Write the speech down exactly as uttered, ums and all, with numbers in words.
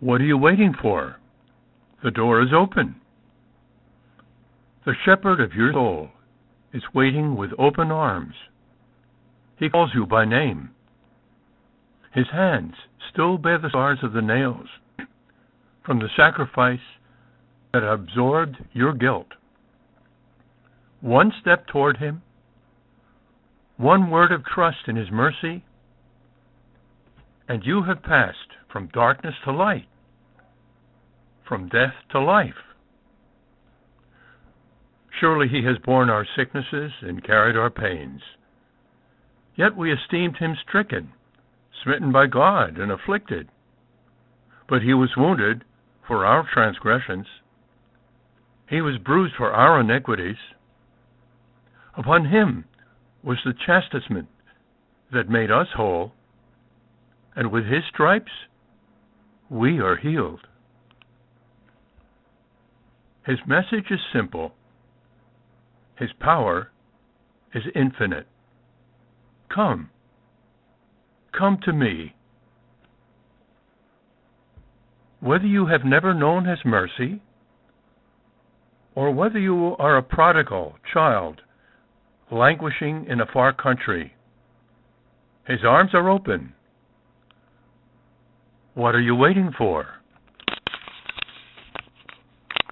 What are you waiting for? The door is open. The shepherd of your soul is waiting with open arms. He calls you by name. His hands still bear the scars of the nails from the sacrifice that absorbed your guilt. One step toward him, one word of trust in his mercy, and you have passed from darkness to light, from death to life. Surely he has borne our sicknesses and carried our pains. Yet we esteemed him stricken, smitten by God, and afflicted. But he was wounded for our transgressions. He was bruised for our iniquities. Upon him was the chastisement that made us whole, and with his stripes we are healed. His message is simple. His power is infinite. Come, come to me. Whether you have never known his mercy, or whether you are a prodigal child languishing in a far country, his arms are open. What are you waiting for?